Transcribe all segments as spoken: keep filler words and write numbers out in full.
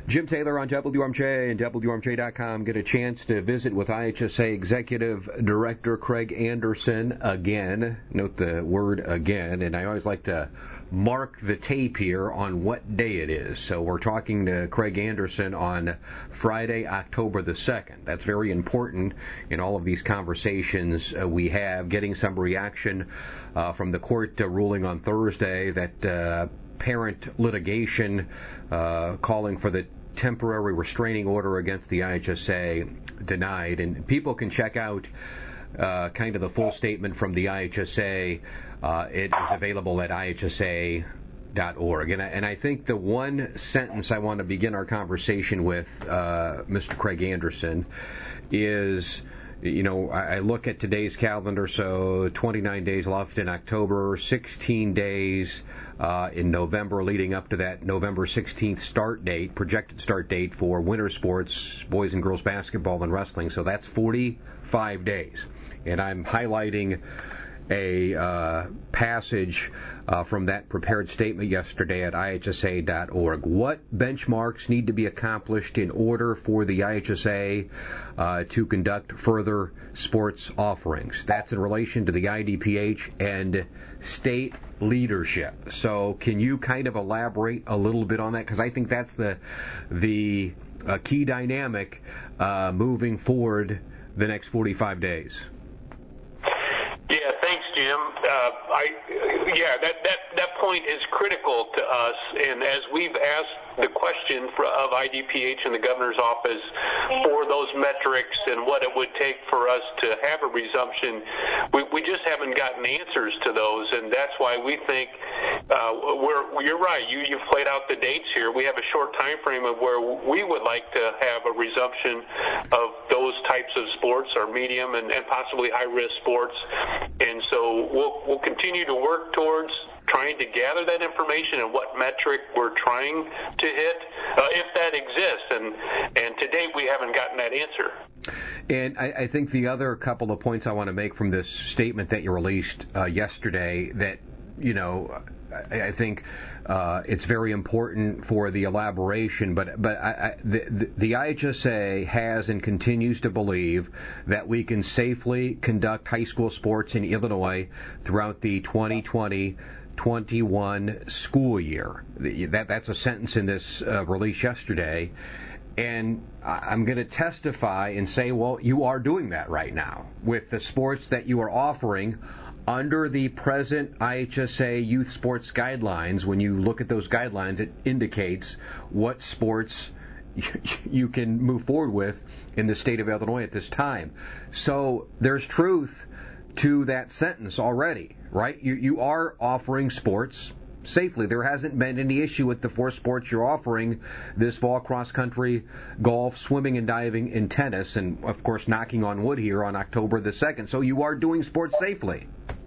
Jim Taylor on W M J and W M J dot com. Get a chance to visit with I H S A Executive Director Craig Anderson again. Note the word again, and I always like to mark the tape here on what day it is. So we're talking to Craig Anderson on Friday, October the second. That's very important in all of these conversations uh, we have. Getting some reaction uh, from the court uh, ruling on Thursday that uh, parent litigation uh, calling for the temporary restraining order against the I H S A denied. And people can check out uh, kind of the full statement from the I H S A. Uh, it is available at I H S A dot org. And I, and I think the one sentence I want to begin our conversation with, uh, Mister Craig Anderson, is, you know, I look at today's calendar, so twenty-nine days left in October, sixteen days uh, in November leading up to that November sixteenth start date, projected start date for winter sports, boys and girls basketball and wrestling. So that's forty-five days. And I'm highlighting a uh, passage uh, from that prepared statement yesterday at I H S A dot org. What benchmarks need to be accomplished in order for the I H S A uh, to conduct further sports offerings? That's in relation to the I D P H and state leadership. So can you kind of elaborate a little bit on that? Because I think that's the, the uh, key dynamic uh, moving forward the next forty-five days. Yeah, thanks, Jim. Uh, I, yeah, that, that, that point is critical to us, and as we've asked the question for, of I D P H and the governor's office for those metrics and what it would take for us to have a resumption, we, we just haven't gotten answers to those, and that's why we think uh, we're. You're right. You you've played out the dates here. We have a short time frame of where we would like to have a resumption of those types of sports, or medium and, and possibly high risk sports, and so we'll we'll continue to work towards trying to gather that information and what metric we're trying to hit, uh, if that exists. And, and to date, we haven't gotten that answer. And I, I think the other couple of points I want to make from this statement that you released uh, yesterday that, you know, I, I think uh, it's very important for the elaboration, but but I, I, the, the I H S A has and continues to believe that we can safely conduct high school sports in Illinois throughout the twenty twenty twenty-one school year. That that's a sentence in this uh, release yesterday, and I'm going to testify and say, well, you are doing that right now with the sports that you are offering under the present I H S A youth sports guidelines. When you look at those guidelines, it indicates what sports you can move forward with in the state of Illinois at this time. So there's truth to that sentence already, right? You you are offering sports safely. There hasn't been any issue with the four sports you're offering this fall: cross country, golf, swimming and diving, and tennis, and of course knocking on wood here on October the second. So you are doing sports safely.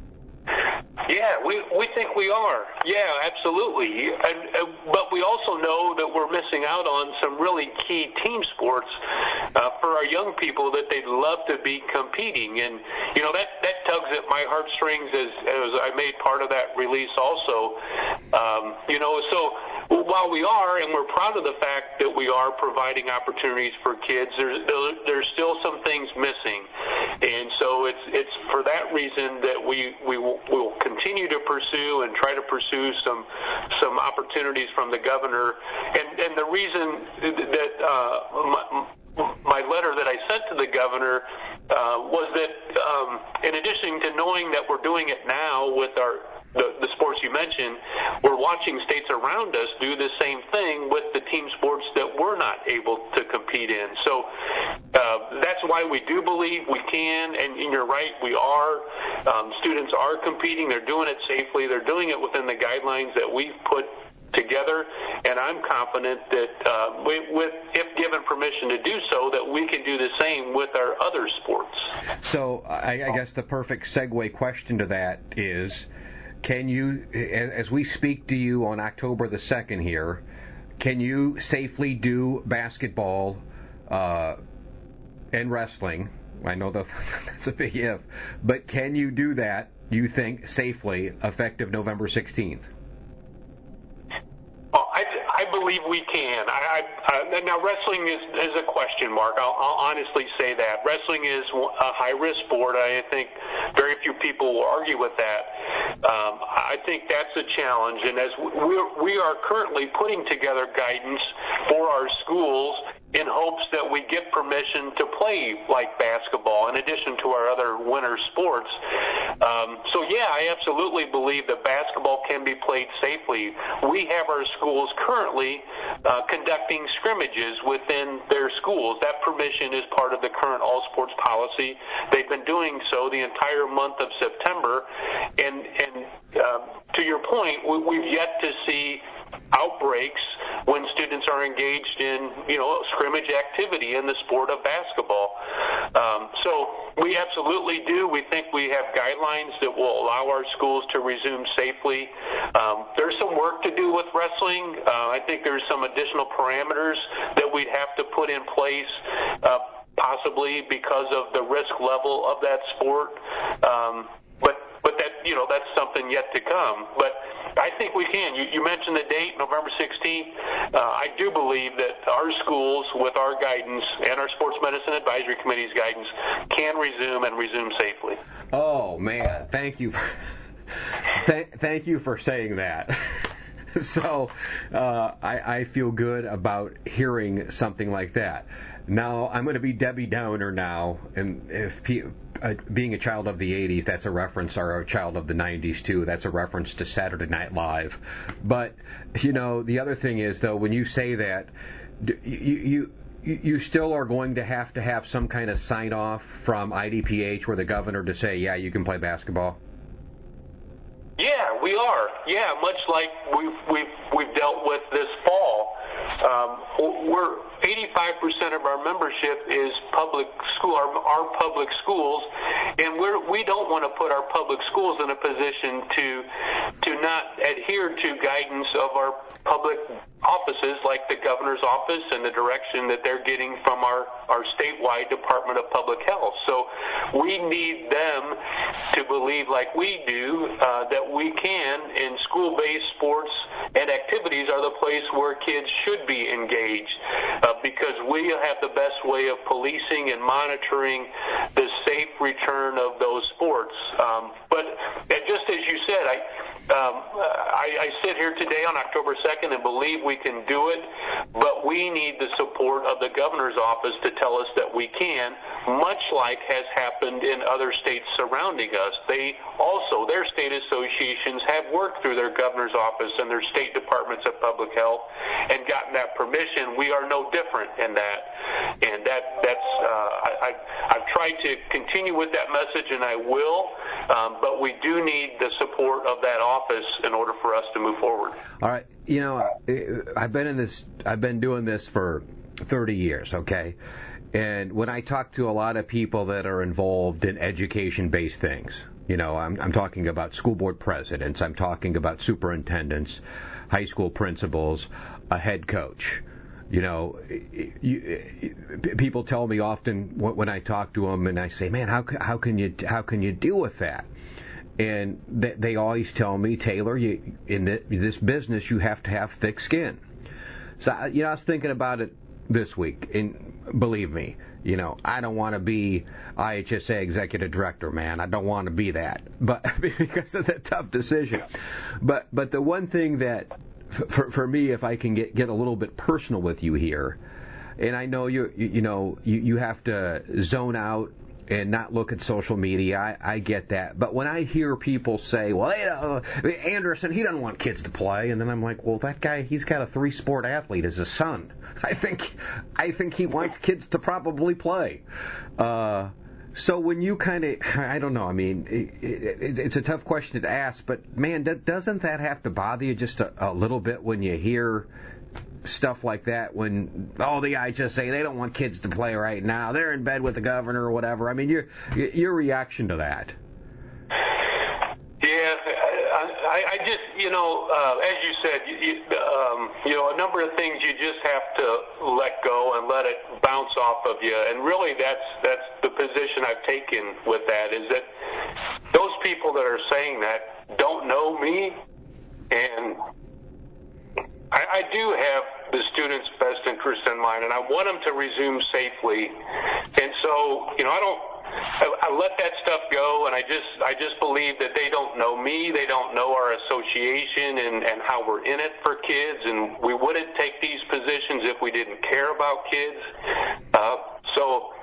Yeah, we we think we are. Yeah, absolutely. And, uh, but we also know that we're missing out on some really key team sports uh, for our young people that they'd love to be competing. And, you know, that, that tugs at my heartstrings as, as I made part of that release also. Um, you know, so while we are, and we're proud of the fact that we are providing opportunities for kids, there's, there's still some things missing. And so it's it's for that reason that we, we will we'll continue to pursue and try to pursue some some opportunities from the governor. And, and the reason that uh, my, my letter that I sent to the governor uh, was that um, in addition to knowing that we're doing it now with our The, the sports you mentioned, we're watching states around us do the same thing with the team sports that we're not able to compete in. So uh, that's why we do believe we can, and, and you're right, we are. Um, students are competing. They're doing it safely. They're doing it within the guidelines that we've put together, and I'm confident that uh, we, with, if given permission to do so, that we can do the same with our other sports. So I, I guess the perfect segue question to that is, can you, as we speak to you on October the second here, can you safely do basketball uh, and wrestling? I know that that's a big if, but can you do that, you think, safely, effective November sixteenth? Oh, I, I believe we can. I, I, I, now wrestling is, is a question mark. I'll, I'll honestly say that. Wrestling is a high-risk sport. I think very few people will argue with that. Um, I think that's a challenge. And as we're, we are currently putting together guidance for our schools in hopes that we get permission to play like basketball in addition to our other winter sports. Um, so, yeah, I absolutely believe that basketball can be played safely. We have our schools currently uh, conducting scrimmages within their schools. That permission is part of the current all-sports policy. They've been doing so the entire month of September. And, and uh, to your point, we, we've yet to see outbreaks when students are engaged in, you know, scrimmage activity in the sport of basketball. Um, so we absolutely do. We think we have guidelines that will allow our schools to resume safely. Um, there's some work to do with wrestling. Uh, I think there's some additional parameters that we'd have to put in place, uh, possibly because of the risk level of that sport. Um, but but that, you know, that's something yet to come. But I think we can. You, you mentioned the date, November sixteenth. Uh, I do believe that our schools, with our guidance and our Sports Medicine Advisory Committee's guidance, can resume and resume safely. Oh, man. Thank you. Th- thank you for saying that. So uh, I, I feel good about hearing something like that. Now, I'm going to be Debbie Downer now, and if pe- uh, being a child of the eighties, that's a reference, or a child of the nineties, too. That's a reference to Saturday Night Live. But, you know, the other thing is, though, when you say that, you, you, you still are going to have to have some kind of sign-off from I D P H or the governor to say, yeah, you can play basketball? Yeah, we are. Yeah, much like we've we've we've dealt with this fall. Um, we're eighty-five percent of our membership is public school, our, our public schools, and we're we don't want to put our public schools in a position to to not adhere to guidance of our public offices, like the governor's office and the direction that they're getting from our our statewide Department of Public Health. So we need them to believe, like we do, uh, that we can, in school-based sports and activities, are the place where kids should be engaged, uh, because we have the best way of policing and monitoring the safe return of those sports. Um, but uh, just as you said, I, um, I, I sit here today on October second and believe we can do it, but we need the support of the governor's office to tell us that we can, much like has happened in other states surrounding us. They also, their state associations have worked through their governor's office and their state departments of public health and gotten that permission. We are no different in that. And that that's uh, I, I, I've tried to continue with that message, and I will, um, but we do need the support of that office in order for us to move forward. All right. You know, I've been in this, I've been doing this for thirty years, okay? And when I talk to a lot of people that are involved in education-based things, you know, I'm, I'm talking about school board presidents, I'm talking about superintendents, high school principals, a head coach. You know, you, people tell me often when I talk to them, and I say, "Man, how how can you how can you deal with that?" And they, they always tell me, "Taylor, you, in the, this business, you have to have thick skin." So, you know, I was thinking about it this week, and believe me, you know, I don't want to be I H S A executive director, man. I don't want to be that, but because of that tough decision. But but the one thing that For, for me, if I can get, get a little bit personal with you here, and I know you you, you know you, you have to zone out and not look at social media. I, I get that, but when I hear people say, "Well, hey, uh, Anderson, he doesn't want kids to play," and then I'm like, "Well, that guy, he's got a three-sport athlete as his son. I think I think he wants kids to probably play." Uh, So when you kind of, I don't know, I mean, it, it, it's a tough question to ask, but man, doesn't that have to bother you just a, a little bit when you hear stuff like that, when, oh, the I H S A, they don't want kids to play right now, they're in bed with the governor or whatever. I mean, your your reaction to that? Yeah, I, I just, you know, uh, as you said, you, um, you know, a number of things you just have to let go and let it bounce off of you. And really that's that's the position I've taken with that, is that those people that are saying that don't know me, and I, I do have the students' best interest in mind, and I want them to resume safely. And so, you know, I don't. I, I let that stuff go, and I just I just believe that they don't know me, they don't know our association and, and how we're in it for kids, and we wouldn't take these positions if we didn't care about kids. Uh, so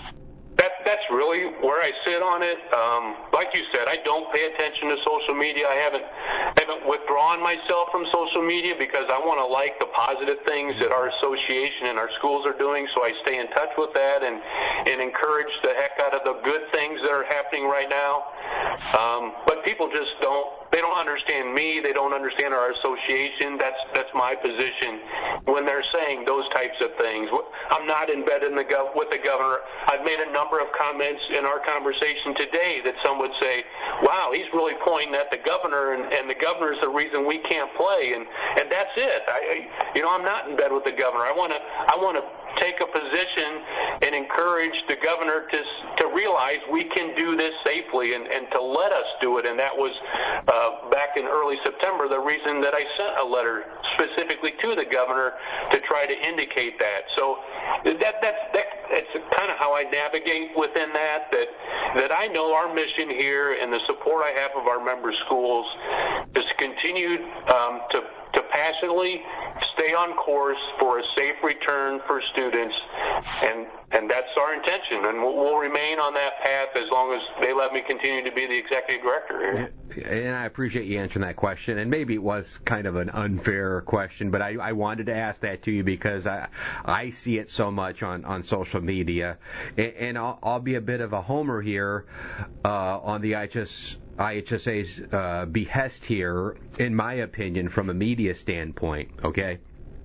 that that's really where I sit on it. Um, like you said, I don't pay attention to social media. I haven't haven't withdrawn myself from social media because I want to like the positive things that our association and our schools are doing, so I stay in touch with that and, and encourage the heck out of the good things that are happening right now. Um, but people just don't, they don't understand me, they don't understand our association. That's that's my position when they're saying those types of things. I'm not in bed in the gov- with the governor. I've made a number of comments in our conversation today that some would say, wow, he's really pointing at the governor, and, and the governor's the reason we can't play, and, and that's it. I, you know, I'm not in bed with the governor. I want to I want to take a position and encourage the governor to to realize we can do this safely and, and to let us do it. And that was uh, back in early September the reason that I sent a letter specifically to the governor to try to indicate that. So that that's that, that's kind of how I navigate within that. That that I know our mission here and the support I have of our member schools is to continue um, to to passionately stay on course for a safe return for students, and and that's our intention, and we'll, we'll remain on that path as long as they let me continue to be the executive director here. And I appreciate you answering that question, and maybe it was kind of an unfair question, but I, I wanted to ask that to you because I I see it so much on, on social media, and, and I'll, I'll be a bit of a homer here uh, on the I H S I H S A's uh, behest here, in my opinion, from a media standpoint, okay?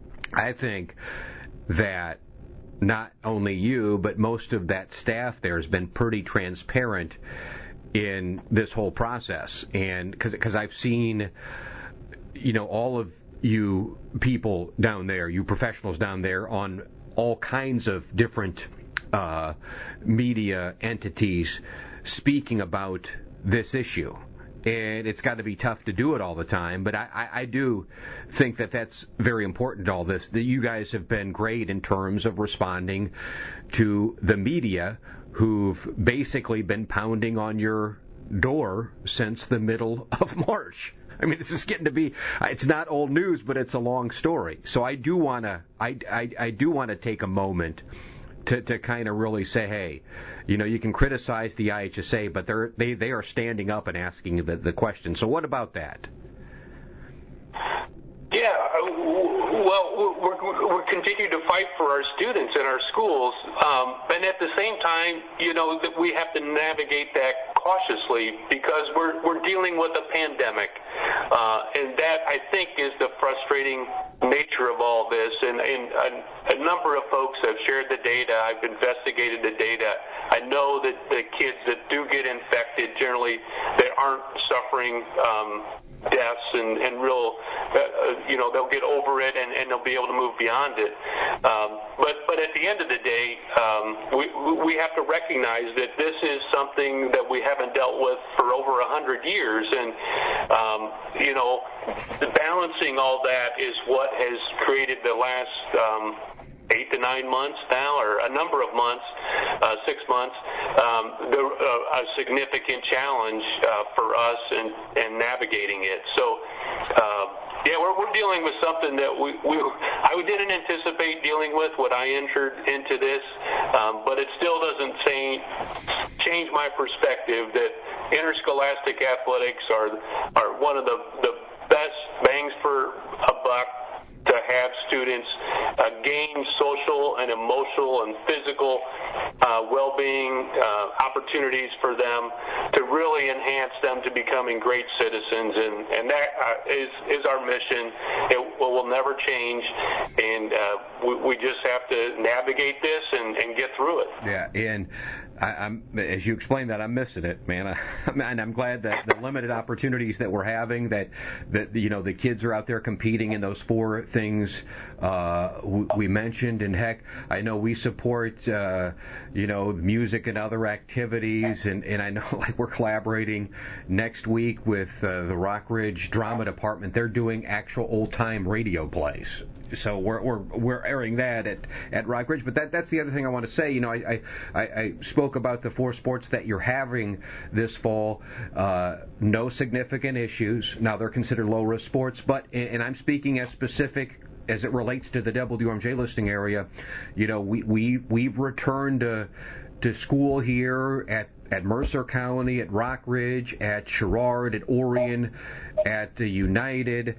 I think that not only you, but most of that staff there has been pretty transparent in this whole process. And because I've seen, you know, all of you people down there, you professionals down there on all kinds of different uh, media entities speaking about this issue. And it's got to be tough to do it all the time, but I, I, I do think that that's very important to all this, that you guys have been great in terms of responding to the media who've basically been pounding on your door since the middle of March. I mean, this is getting to be, it's not old news, but it's a long story. So I do want to, I, I, I do want to take a moment to, to kind of really say, hey, you know, you can criticize the I H S A, but they're, they they are standing up and asking the, the question. So what about that? Yeah, well, we're, we're continuing to fight for our students in our schools, um, and at the same time, you know, that we have to navigate that cautiously because we're we're dealing with a pandemic, uh, and that I think is the frustrating nature of all this. And, and a, a number of folks have shared the data. I've investigated the data. I know that the kids that do get infected generally they aren't suffering Um, deaths and, and real, uh, you know, they'll get over it and, and they'll be able to move beyond it. Um, but but at the end of the day, um, we we have to recognize that this is something that we haven't dealt with for over a hundred years, and um, you know, the balancing all that is what has created the last Um, eight to nine months now, or a number of months, uh, six months, um, the, uh, a significant challenge uh, for us in, in navigating it. So, uh, yeah, we're, we're dealing with something that we, we I didn't anticipate dealing with when I entered into this, um, but it still doesn't change, change my perspective that interscholastic athletics are are one of the, the best bangs for a buck to have students uh, gain social and emotional and physical uh, well-being uh, opportunities for them to really enhance them to becoming great citizens, and, and that uh, is, is our mission. It will, will never change, and uh, we, we just have to navigate this and, and get through it. Yeah, and I, I'm, as you explained that, I'm missing it, man. I, and I'm glad that the limited opportunities that we're having, that, that you know, the kids are out there competing in those four things uh, we mentioned, and heck, I know we support, uh, you know, music and other activities, and, and I know like we're collaborating next week with uh, the Rockridge Drama Department. They're doing actual old-time radio plays. So we're we're we're airing that at at Rockridge. But that that's the other thing I want to say. You know, I I, I spoke about the four sports that you're having this fall. Uh, no significant issues. Now they're considered low risk sports, but and I'm speaking as specific as it relates to the W M J listing area. You know, we we we've returned to to school here at at Mercer County, at Rockridge, at Sherrard, at Orion, at uh, United,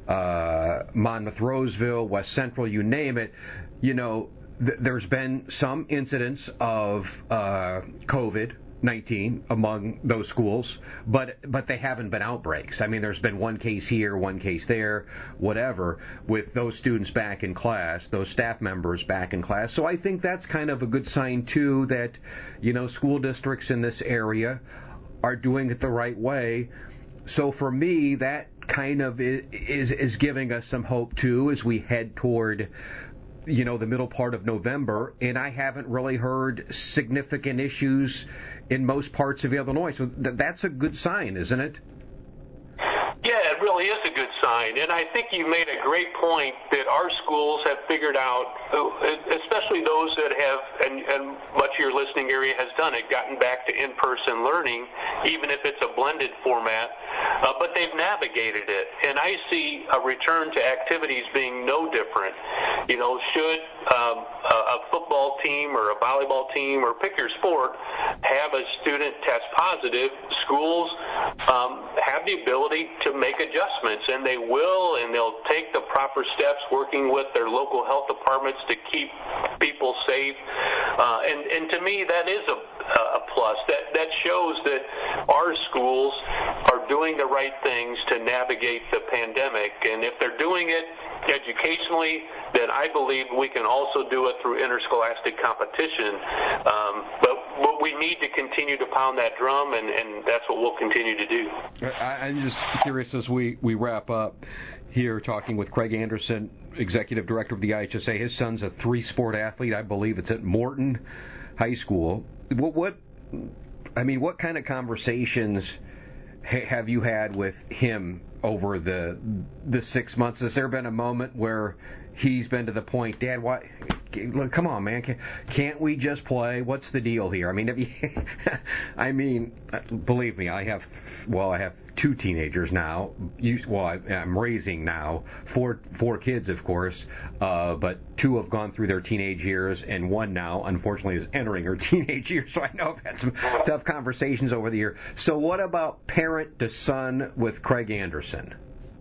uh, Monmouth Roseville, West Central, you name it. You know, th- there's been some incidents of uh, COVID nineteen among those schools, but but they haven't been outbreaks. I mean, there's been one case here, one case there, whatever, with those students back in class, those staff members back in class. So I think that's kind of a good sign, too, that, you know, school districts in this area are doing it the right way. So for me, that kind of is is giving us some hope, too, as we head toward, you know, the middle part of November, and I haven't really heard significant issues in most parts of Illinois. So th- that's a good sign, isn't it? Yeah, it really is a good sign. And I think you made a great point that our schools have figured out, especially those that have, and, and much of your listening area has done it, gotten back to in-person learning, even if it's a blended format, uh, but they've navigated it. And I see a return to activities being no different. You know, should um, a, a football team or a volleyball team, or pick your sport, have a student test positive, schools um, have the ability to make adjustments, and they will, and they'll take the proper steps working with their local health departments to keep people safe. Uh, and, and to me, that is a, a plus. That, that shows that our schools are doing the right things to navigate the pandemic. And if they're doing it educationally, then I believe we can also do it through interscholastic competition. Um, but, but we need to continue to pound that drum, and, and that's what we'll continue to do. I, I'm just curious as we, we wrap up here talking with Craig Anderson, Executive Director of the I H S A. His son's a three-sport athlete. I believe it's at Morton High School. What, what I mean, what kind of conversations ha- have you had with him over the the six months? Has there been a moment where he's been to the point, Dad, why? Look, come on, man, can't we just play? What's the deal here? I mean, have you, I mean, believe me, I have, well, I have two teenagers now. Well, I'm raising now four four kids, of course, uh, but two have gone through their teenage years, and one now, unfortunately, is entering her teenage years. So I know I've had some tough conversations over the year. So what about parent to son with Craig Anderson?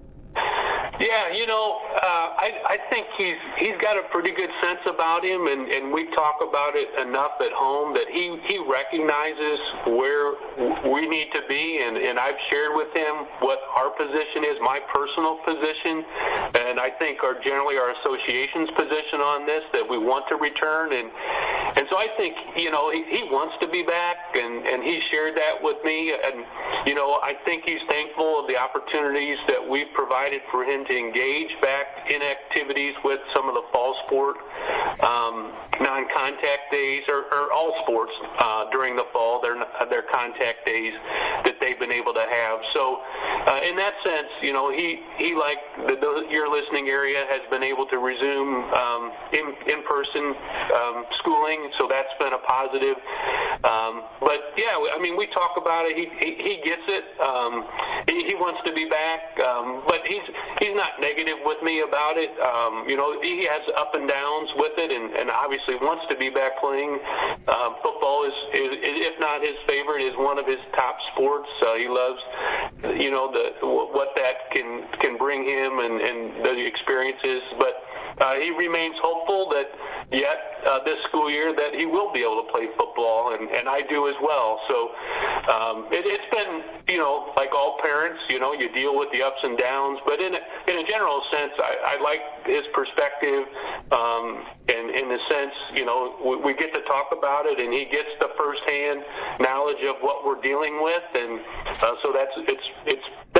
Yeah, you know, uh, I, I think he's he's got a pretty good sense about him, and, and we talk about it enough at home that he, he recognizes where we need to be, and, and I've shared with him what our position is, my personal position, and I think our generally our association's position on this, that we want to return, and and so I think, you know, he, he wants to be back, and, and he shared that with me, and, you know, I think he's thankful of the opportunities that we've provided for him to engage back in activities with some of the fall sport um, non-contact days, or, or all sports uh, during the fall, their their contact days that they've been able to have. So uh, in that sense, you know, he, he like the, the, your listening area has been able to resume um, in, in-person um, schooling, so that's been a positive. Um, but, yeah, I mean, we talk about it. He, he, he gets it. Um, he, he wants to be back, um, but he's he's not negative with me about it. Um, you know, he has up and downs with it, and, and obviously wants to be back playing. Um, football is, is, if not his favorite, is one of his top sports. Uh, he loves, you know, the what that can can bring him, and, and the experiences. But uh, he remains hopeful that yet uh, this school year that he will be able to play football, and, and I do as well. So um, it, it's been, you know, like all parents, you know, you deal with the ups and downs, but in a, in a general sense, I, I like his perspective, um, and in the sense, you know, we, we get to talk about it, and he gets the firsthand knowledge of what we're dealing with, and uh, so that's it's it's been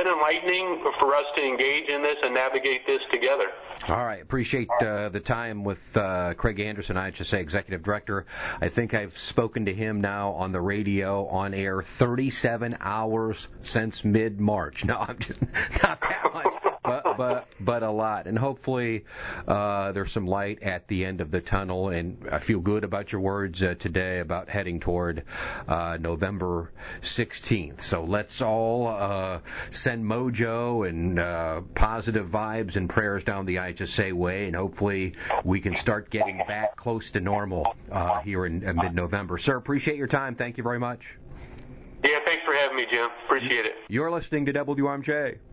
been enlightening for us to engage in this and navigate this together. All right. Appreciate uh, the time with uh, Craig Anderson, I H S A Executive Director. I think I've spoken to him now on the radio, on air, thirty-seven hours since mid-March. No, I'm just not that much, but but but a lot. And hopefully uh, there's some light at the end of the tunnel. And I feel good about your words uh, today about heading toward uh, November sixteenth. So let's all uh, send mojo and uh, positive vibes and prayers down the I H S A way, and hopefully we can start getting back close to normal uh, here in uh, mid-November. Sir, appreciate your time. Thank you very much. Yeah, thanks for having me, Jim. Appreciate it. You're listening to W M J.